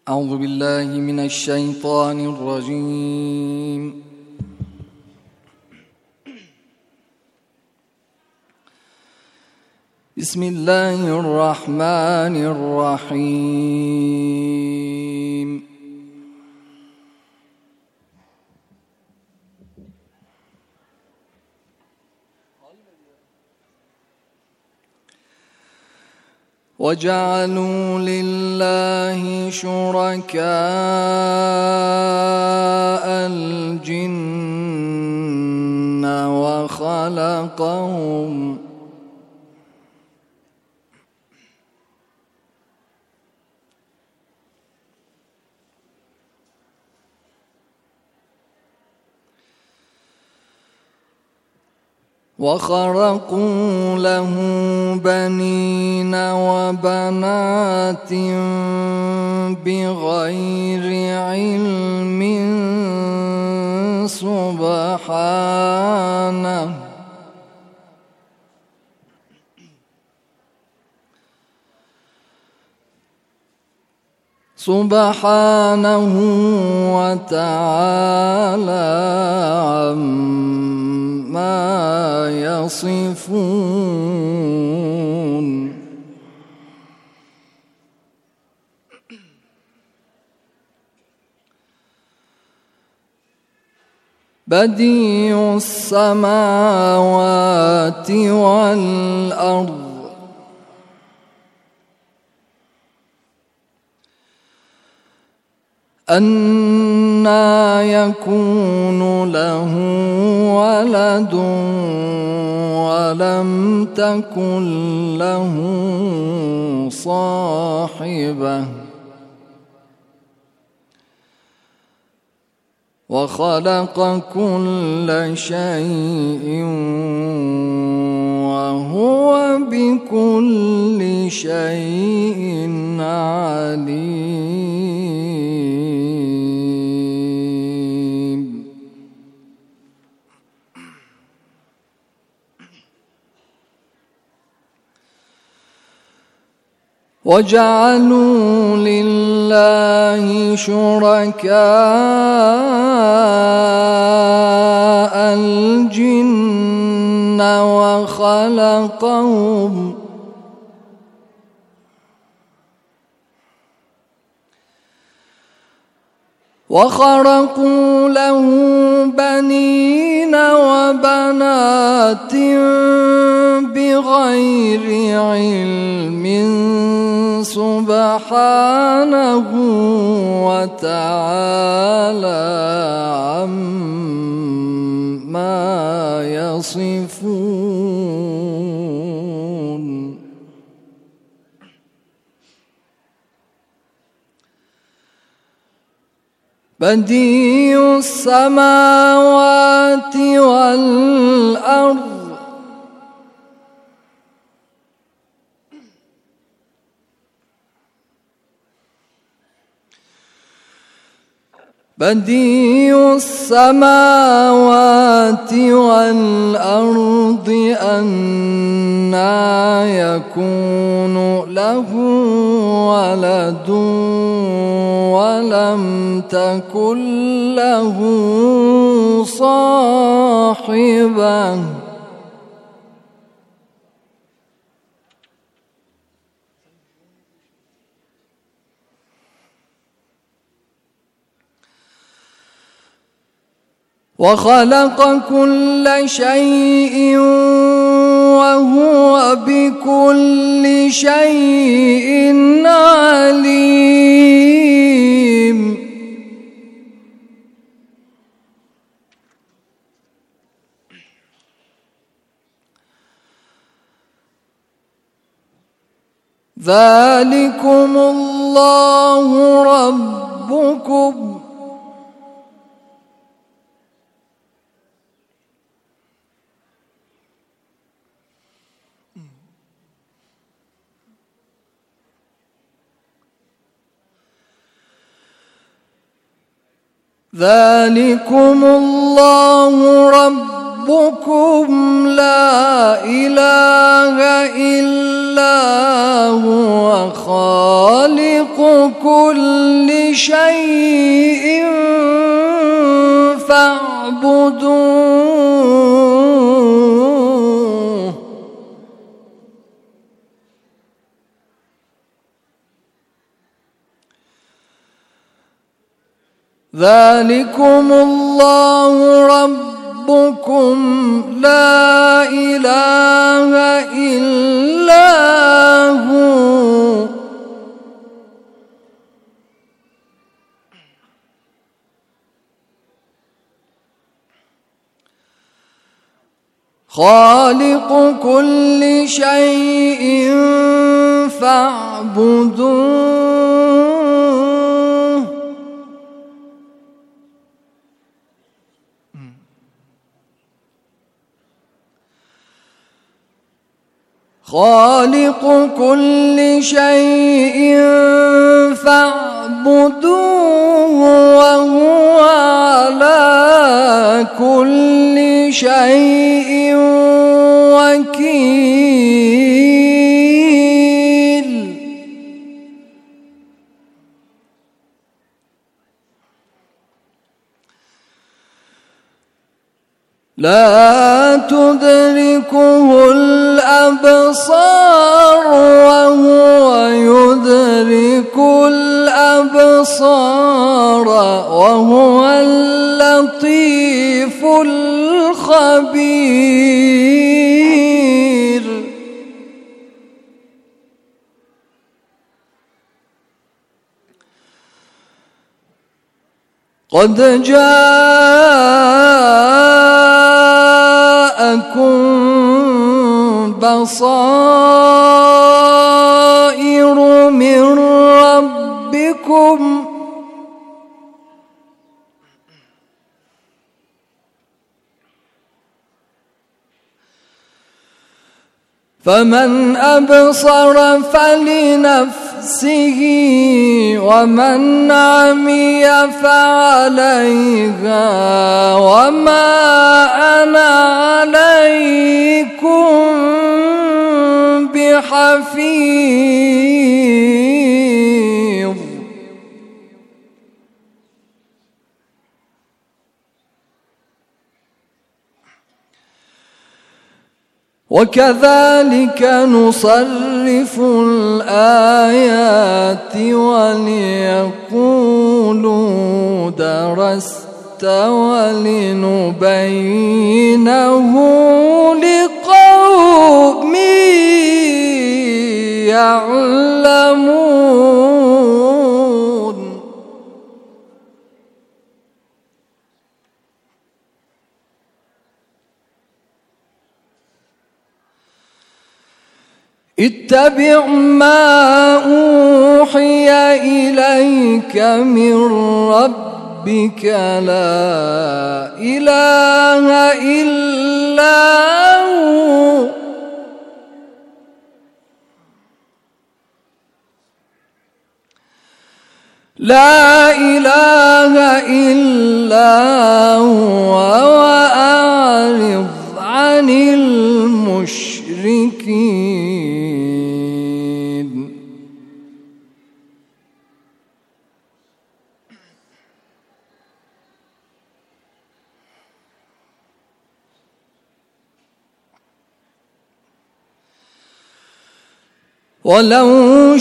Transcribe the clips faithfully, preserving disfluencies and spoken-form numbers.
أعوذ بالله من الشيطان الرجيم. بسم الله الرحمن الرحيم. وجعلوا لله شركاء الجن وخلقهم وخرقوا له بنين وبنات بغير علم سبحانه سبحانه وتعالى عما يصفون. بديع السماوات والأرض أنى يكون له ولد ولم تكن له صاحبة وخلق كل شيء وهو بكل شيء عليم. وجعلوا لله شركاء الجن وخلقهم وخرقوا له بنين وبنات بغير علم سبحانه وتعالى عما يصفون. بديع السماوات والأرض بديع السماوات والأرض أنى يكون له ولد ولم تكن له صاحبة وخلق كل شيء وهو بكل شيء عليم. ذلكم الله ربكم ذلكم الله ربكم لا إله إلا إلا هو خالق كل شيء فاعبدوه ذلكم الله ربكم لا إله إلا هو خالق كل شيء فاعبدوه خالق كل شيء فاعبدوه وهو على كل شيء وكيل لا تدركه الأبصار وهو يدرك الأبصار وهو اللطيف الخبير قد جاءكم بصائر من ربكم فمن أبصر فلنفسه ومن عمي فعليها وما أنا عليكم بحفيظ وكذلك نصرف الآيات وليقولوا درست ولنبينه لقوم يعلمون اتبع ما أوحي إليك من ربك لا إله إلا هو لا إله إلا هو وأعرض عن المشركين ولو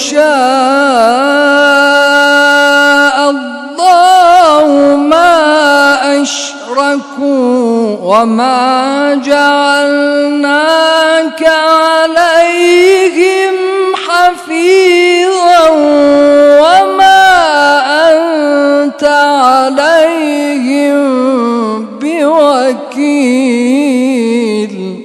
شاء الله ما أشركوا وما جعلناك عليهم حفيظا وما أنت عليهم بوكيل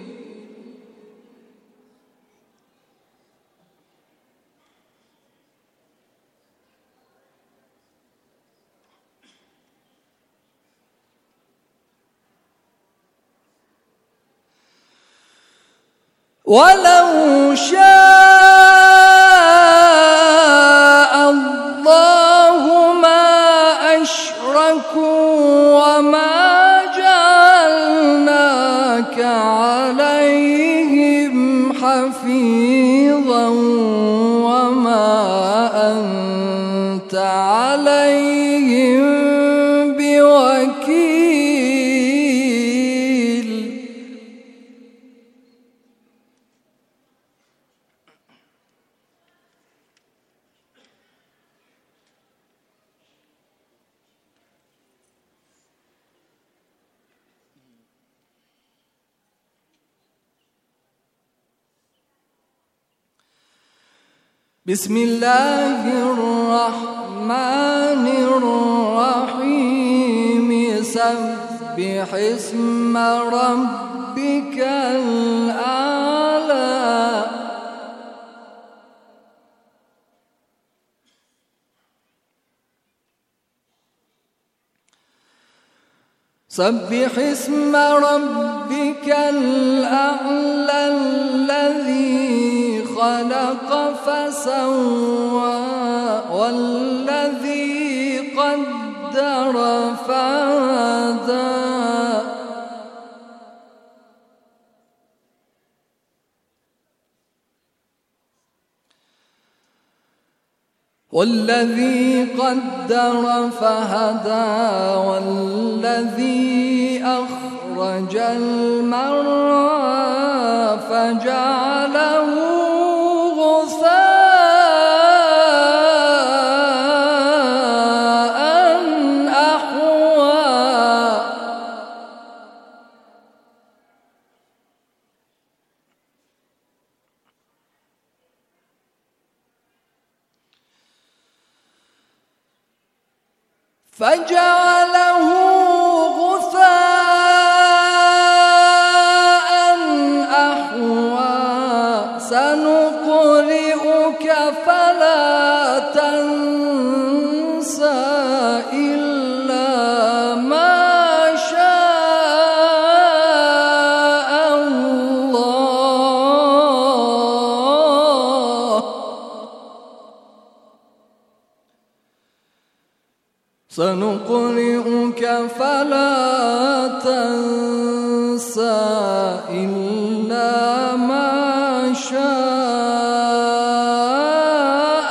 ولو شاء الله ما أشركوا وما جعلناك عليهم حفيظا أنت عليهم بوكيل. بسم الله الرحمن الرحيم. سبح اسم ربك الأعلى. سبح اسم ربك الأعلى الذي خلق فسوى والذي قدر فهدى والذي قدر فهدى والذي أخرج المرعى فجعله غثاء أحوى. فجعله غثاء أحوى. سنقرئك فلا تنسى إلا ما شاء الله. سنقرئك فلا تنسى إلا ما شاء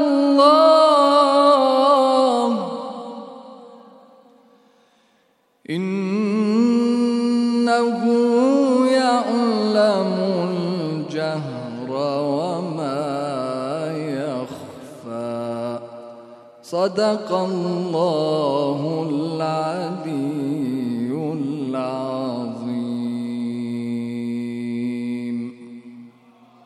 الله. إنه يعلم الجهر وما يخفى. صدق الله العليم.